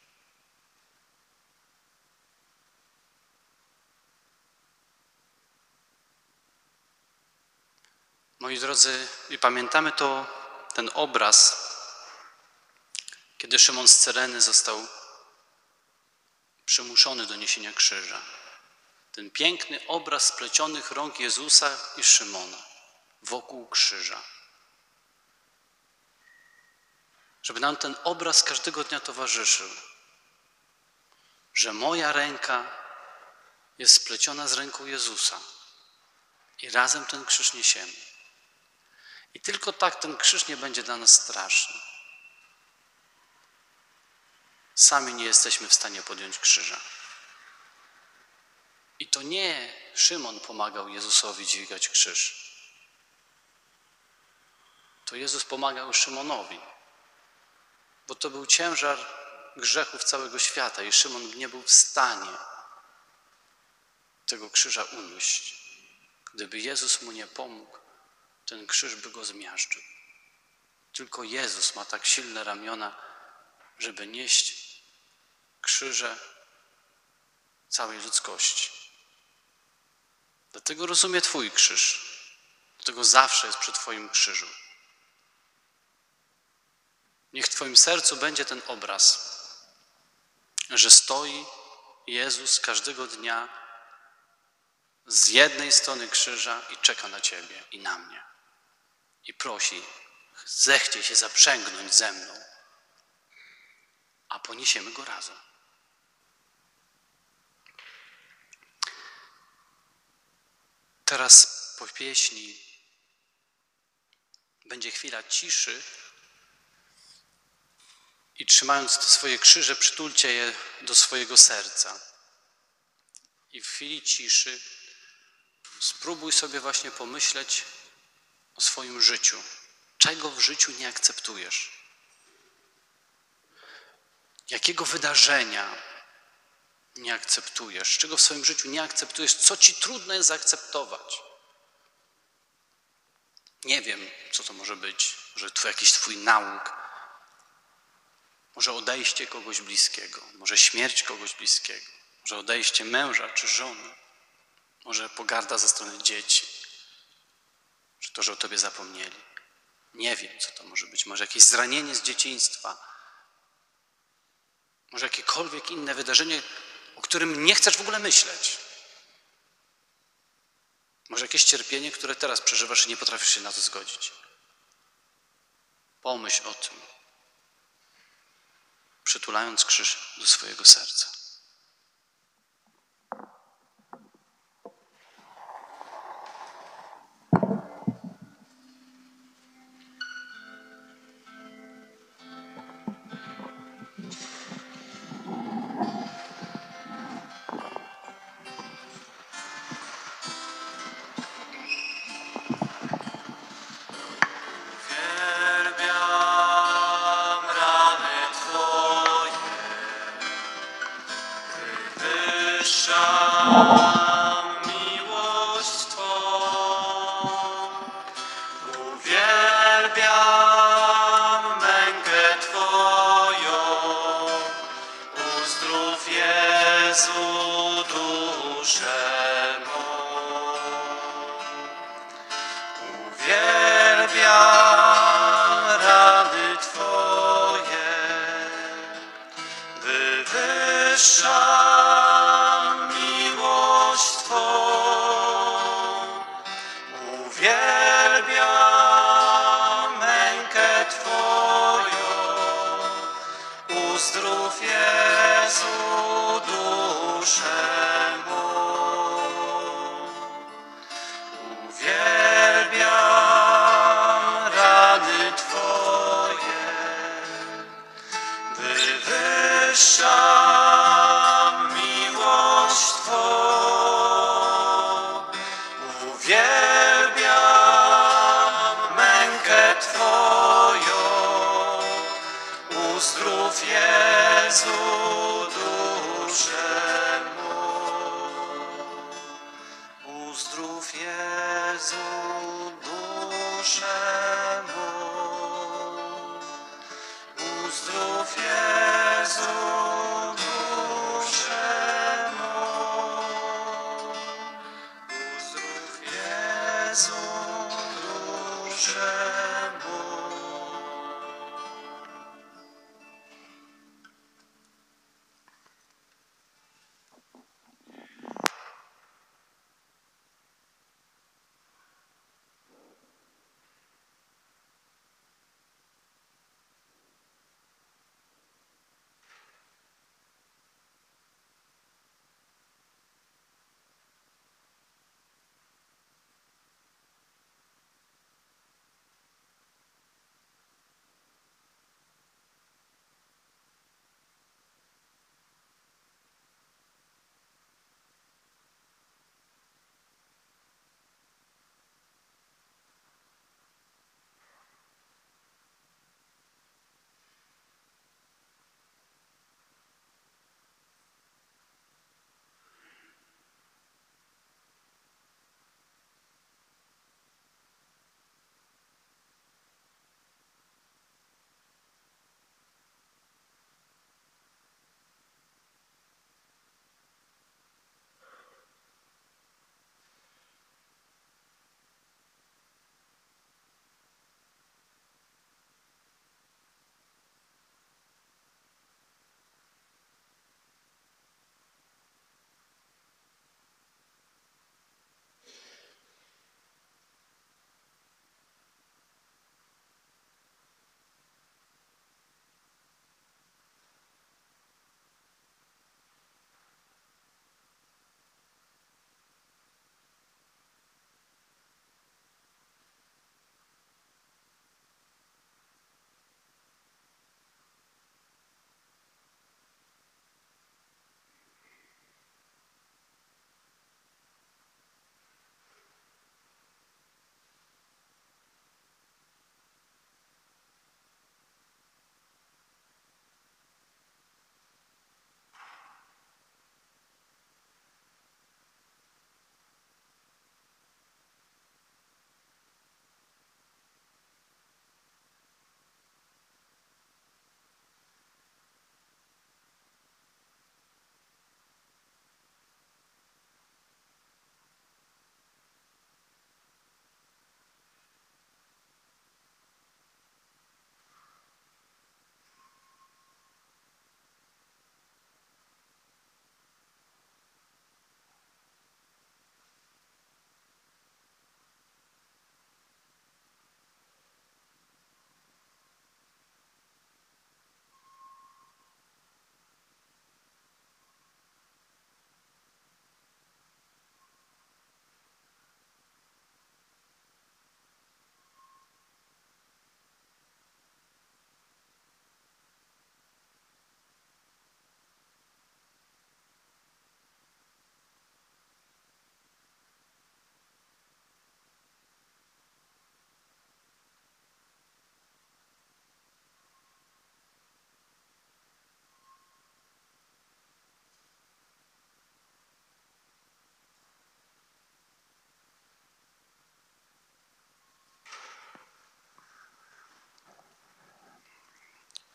Moi drodzy, i pamiętamy ten obraz, kiedy Szymon z Cyreny został przymuszony do niesienia krzyża. Ten piękny obraz splecionych rąk Jezusa i Szymona wokół krzyża. żeby nam ten obraz każdego dnia towarzyszył, że moja ręka jest spleciona z ręką Jezusa i razem ten krzyż niesiemy. I tylko tak ten krzyż nie będzie dla nas straszny. Sami nie jesteśmy w stanie podjąć krzyża. I to nie Szymon pomagał Jezusowi dźwigać krzyż. To Jezus pomagał Szymonowi, bo to był ciężar grzechów całego świata i Szymon nie był w stanie tego krzyża unieść. Gdyby Jezus mu nie pomógł, ten krzyż by go zmiażdżył. Tylko Jezus ma tak silne ramiona, żeby nieść krzyże całej ludzkości. Dlatego rozumie Twój krzyż. Dlatego zawsze jest przy Twoim krzyżu. Niech w Twoim sercu będzie ten obraz, że stoi Jezus każdego dnia z jednej strony krzyża i czeka na Ciebie i na mnie. I prosi, zechciej się zaprzęgnąć ze mną, a poniesiemy go razem. Teraz po pieśni będzie chwila ciszy i trzymając swoje krzyże, przytulcie je do swojego serca. I w chwili ciszy spróbuj sobie właśnie pomyśleć o swoim życiu. Czego w życiu nie akceptujesz? Jakiego wydarzenia nie akceptujesz? Czego w swoim życiu nie akceptujesz? Co ci trudno jest zaakceptować? Nie wiem, co to może być. Może to jakiś twój nauk. Może odejście kogoś bliskiego. Może śmierć kogoś bliskiego. Może odejście męża czy żony. Może pogarda ze strony dzieci. Czy to, że o tobie zapomnieli. Nie wiem, co to może być. Może jakieś zranienie z dzieciństwa. Może jakiekolwiek inne wydarzenie, o którym nie chcesz w ogóle myśleć. Może jakieś cierpienie, które teraz przeżywasz i nie potrafisz się na to zgodzić. Pomyśl o tym, przytulając krzyż do swojego serca.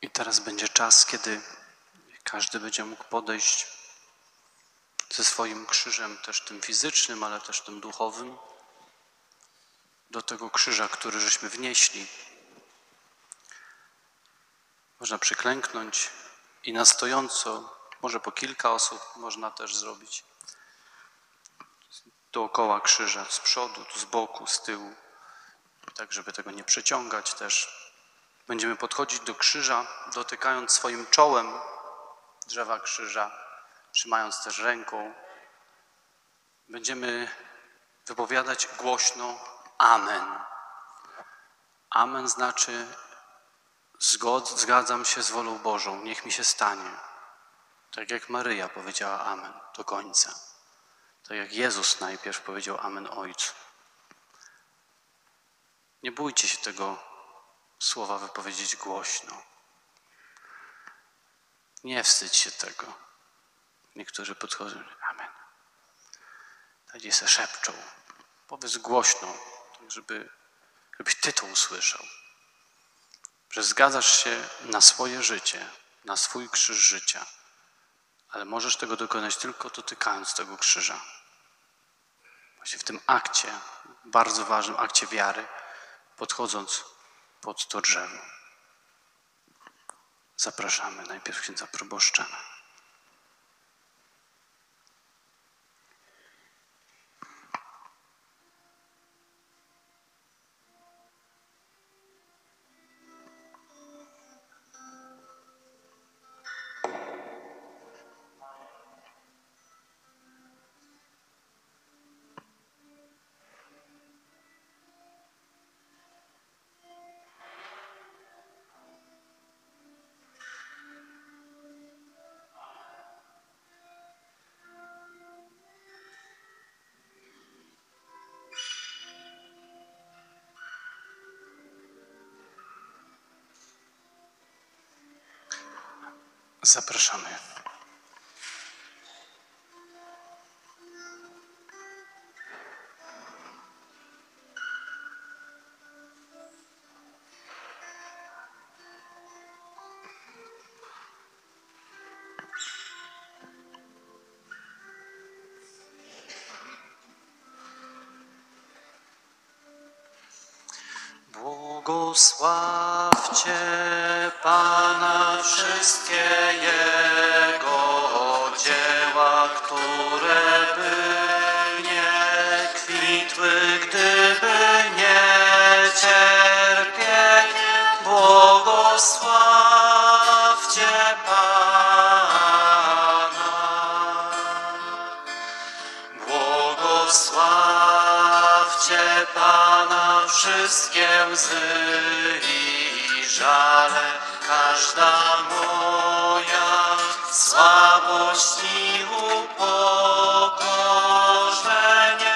I teraz będzie czas, kiedy każdy będzie mógł podejść ze swoim krzyżem, też tym fizycznym, ale też tym duchowym, do tego krzyża, który żeśmy wnieśli. Można przyklęknąć i na stojąco, może po kilka osób można też zrobić, dookoła krzyża, z przodu, tu z boku, z tyłu, tak żeby tego nie przeciągać też. Będziemy podchodzić do krzyża, dotykając swoim czołem drzewa krzyża, trzymając też ręką. Będziemy wypowiadać głośno Amen. Amen znaczy zgadzam się z wolą Bożą, niech mi się stanie. Tak jak Maryja powiedziała Amen do końca. Tak jak Jezus najpierw powiedział Amen Ojcu. Nie bójcie się tego słowa wypowiedzieć głośno. Nie wstydź się tego. Niektórzy podchodzą, Amen. Tak gdzie se szepczą. Powiedz głośno, tak żebyś Ty to usłyszał. Że zgadzasz się na swoje życie, na swój krzyż życia, ale możesz tego dokonać tylko dotykając tego krzyża. Właśnie w tym akcie, bardzo ważnym akcie wiary, podchodząc pod to drzewo. Zapraszamy najpierw księdza proboszcza. Zapraszamy. Błogosławcie Pana wszystkie Jego dzieła, które by nie kwitły, gdyby nie cierpieć. Błogosławcie Pana. Błogosławcie Pana wszystkie łzy i żale, każda moja słabość i upokorzenie.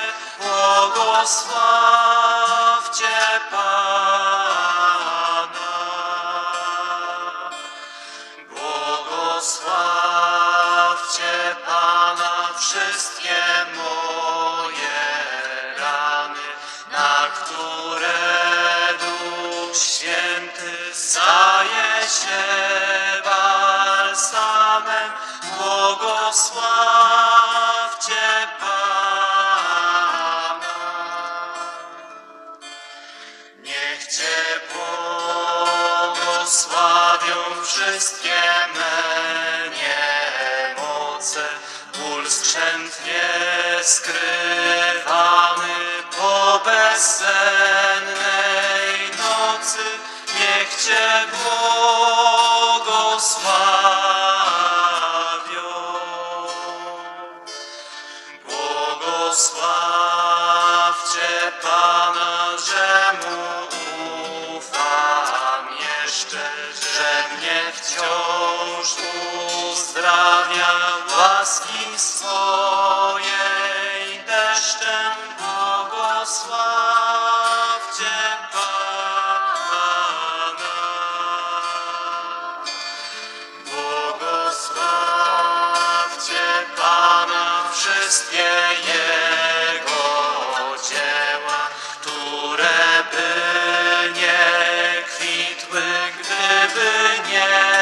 Błogosławcie Pana. Błogosławcie Pana wszystkie moje rany, na które Duch Święty staje się balsamem. Błogosławcie Pana. Niech Cię błogosławią wszystkie me niemoce, ból skrzętnie skrywany po bezsennej nocy. Niech Cię błogosławią. Błogosławcie Pana, że Mu ufam jeszcze, że mnie wciąż uzdrawia łaski swojej deszczem. Błogosławcie Pana. Błogosławcie Pana wszystkie Jego dzieła, które by nie kwitły, gdyby nie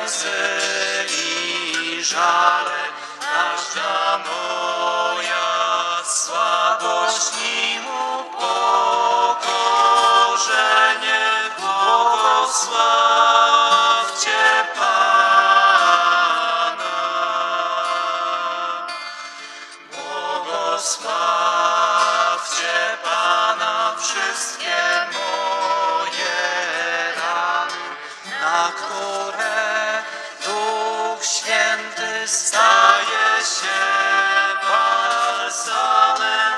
łzy i żale, każda moja słabość i upokorzenie, błogosławcie Pana. Błogosławcie Pana wszystkie moje rany, na które Duch Święty staje się balsamem.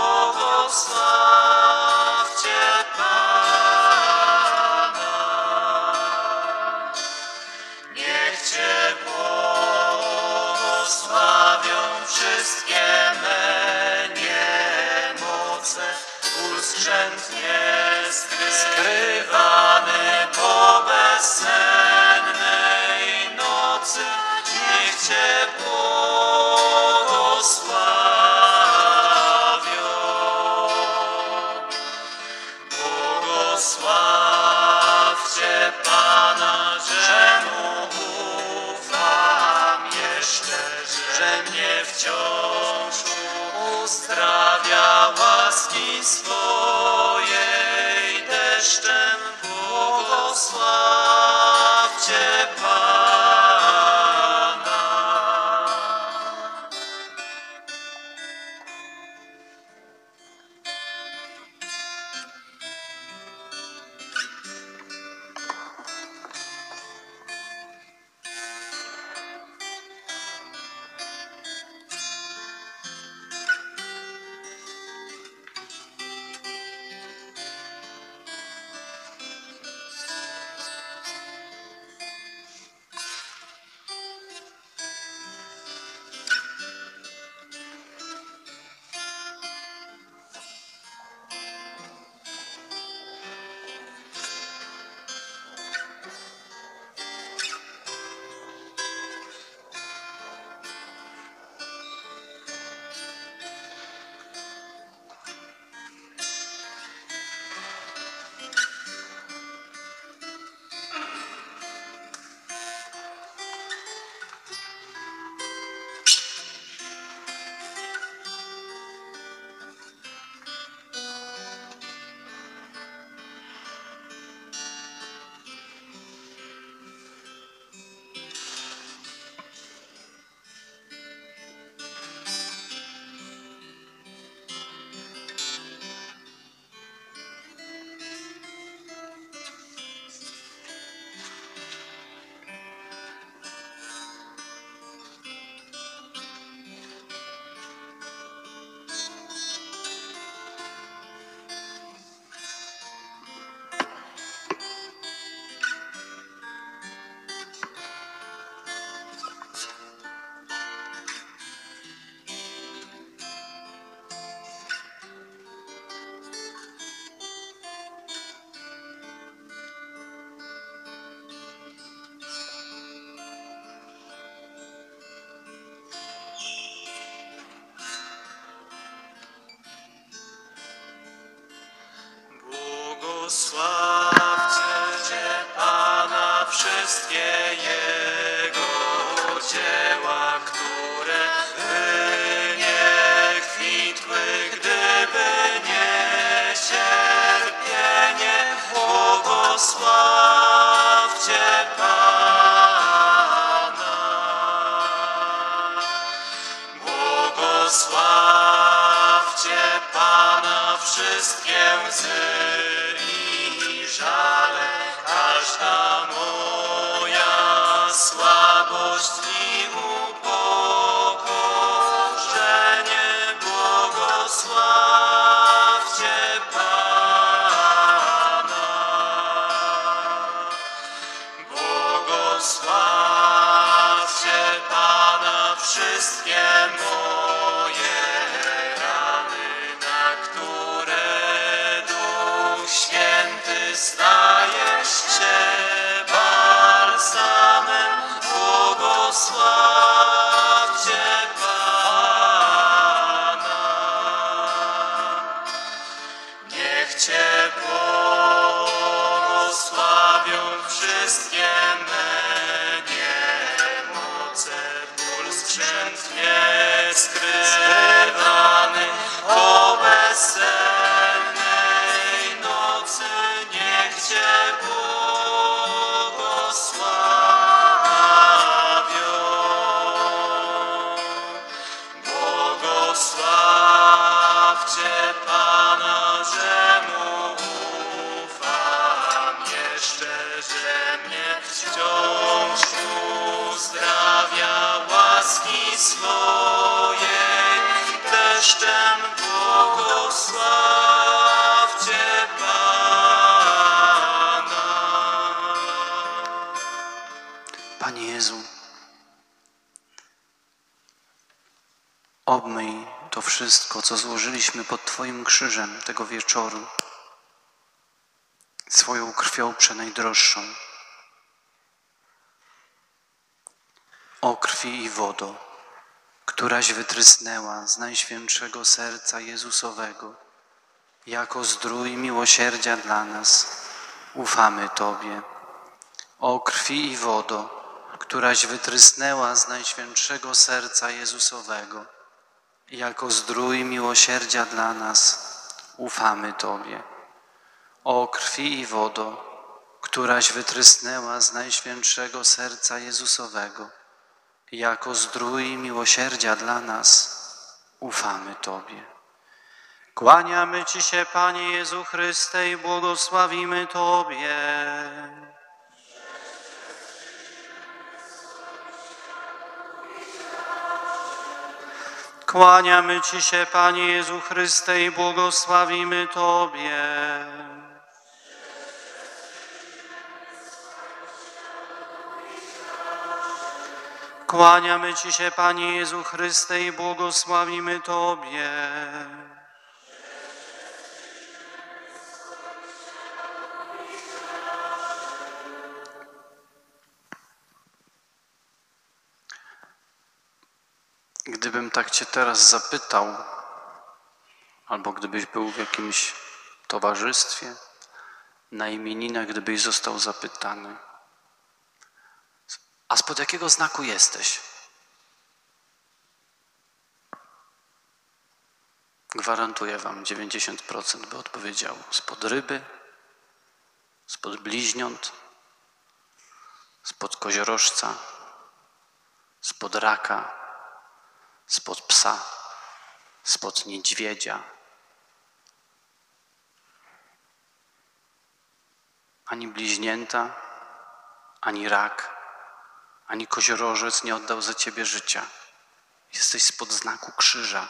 Błogosławcie Pana. Niech Cię błogosławią wszystkie me niemoce, ból skrzętnie skrywany po bezsennej nocy. Niech Cię błogosławią. Błogosławcie Pana, że Mu ufam jeszcze, że mnie wciąż uzdrawia łaski swojej deszczem. Błogosławcie Pana. Błogosławcie Pana wszystkie Jego dzieła, które by nie kwitły, gdyby nie cierpienie. Błogosławcie Pana. Błogosławcie Pana wszystkie łzy i Obmyj to wszystko, co złożyliśmy pod Twoim krzyżem tego wieczoru, swoją krwią przenajdroższą. O krwi i wodo, któraś wytrysnęła z Najświętszego Serca Jezusowego, jako zdrój miłosierdzia dla nas, ufamy Tobie. O krwi i wodo, któraś wytrysnęła z Najświętszego Serca Jezusowego, jako zdrój miłosierdzia dla nas, ufamy Tobie. O krwi i wodo, któraś wytrysnęła z Najświętszego Serca Jezusowego, jako zdrój miłosierdzia dla nas, ufamy Tobie. Kłaniamy Ci się, Panie Jezu Chryste, i błogosławimy Tobie. Kłaniamy Ci się, Panie Jezu Chryste, i błogosławimy Tobie. Kłaniamy Ci się, Panie Jezu Chryste, i błogosławimy Tobie. Gdybym tak Cię teraz zapytał, albo gdybyś był w jakimś towarzystwie, na imieninach, gdybyś został zapytany, a spod jakiego znaku jesteś? Gwarantuję Wam, 90% by odpowiedział spod ryby, spod bliźniąt, spod koziorożca, spod raka, spod psa, spod niedźwiedzia. Ani bliźnięta, ani rak, ani koziorożec nie oddał za Ciebie życia. Jesteś spod znaku krzyża.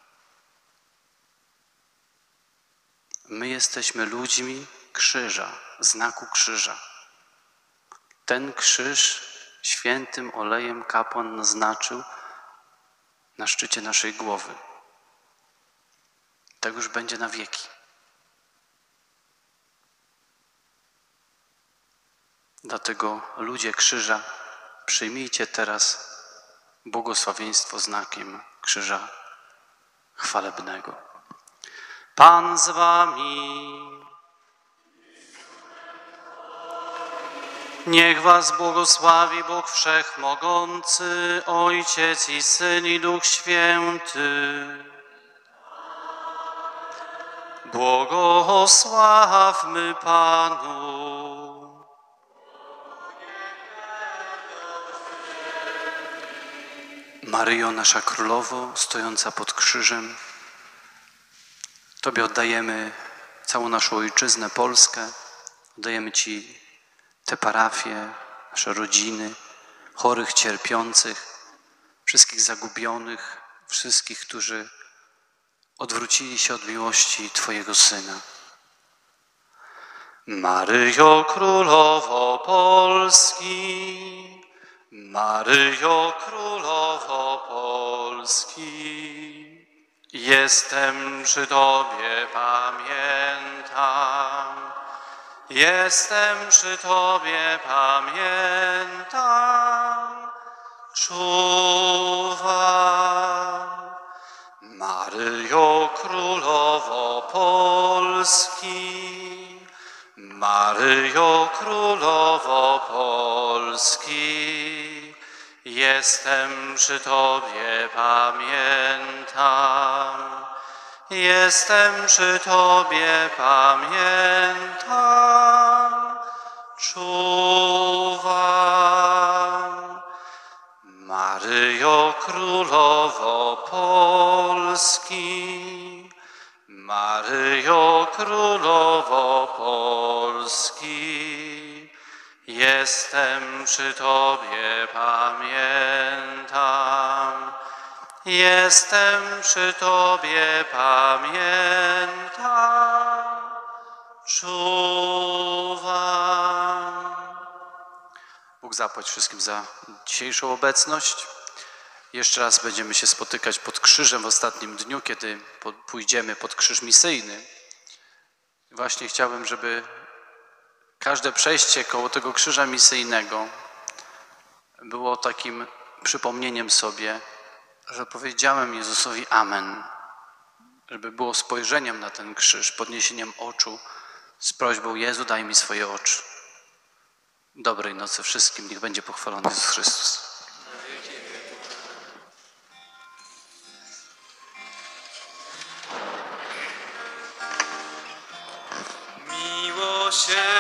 My jesteśmy ludźmi krzyża, znaku krzyża. Ten krzyż świętym olejem kapłan naznaczył na szczycie naszej głowy. Tak już będzie na wieki. Dlatego ludzie krzyża, przyjmijcie teraz błogosławieństwo znakiem krzyża chwalebnego. Pan z Wami. Niech Was błogosławi Bóg Wszechmogący, Ojciec i Syn i Duch Święty. Błogosławmy Panu. Maryjo, nasza Królowo, stojąca pod krzyżem, Tobie oddajemy całą naszą ojczyznę Polskę, oddajemy Ci te parafie, nasze rodziny, chorych, cierpiących, wszystkich zagubionych, wszystkich, którzy odwrócili się od miłości Twojego Syna. Maryjo Królowo Polski, Maryjo Królowo Polski, jestem przy Tobie, pamiętam. Jestem przy Tobie, pamiętam. Czuwam. Maryjo Królowo Polski, Maryjo Królowo Polski, jestem przy Tobie, pamiętam. Jestem przy Tobie, pamiętam. Czuwam. Maryjo Królowo Polski, Maryjo Królowo Polski, jestem przy Tobie, pamiętam. Jestem przy Tobie, pamiętam. Czuwam. Bóg zapłać wszystkim za dzisiejszą obecność. Jeszcze raz będziemy się spotykać pod krzyżem w ostatnim dniu, kiedy pójdziemy pod krzyż misyjny. Właśnie chciałbym, żeby każde przejście koło tego krzyża misyjnego było takim przypomnieniem sobie, że powiedziałem Jezusowi amen. Żeby było spojrzeniem na ten krzyż, podniesieniem oczu z prośbą: Jezu, daj mi swoje oczy. Dobrej nocy wszystkim, niech będzie pochwalony Jezus Chrystus. Miłosierdzie